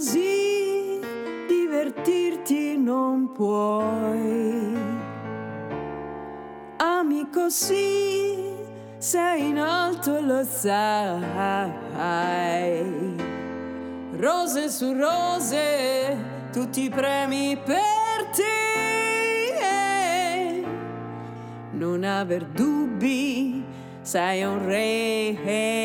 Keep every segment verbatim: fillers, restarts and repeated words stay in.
così, divertirti non puoi. Amico sì, sei in alto e lo sai. Rose su rose, tutti i premi per te. Non aver dubbi, sei un re.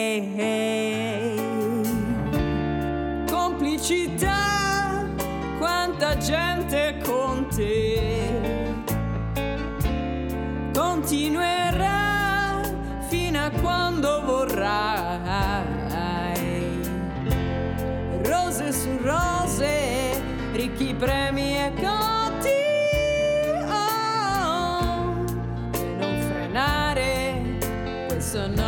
Complicità, quanta gente con te. Continuerà fino a quando vorrai. Rose su rose, ricchi premi e cotti. Oh, e non frenare, questo no.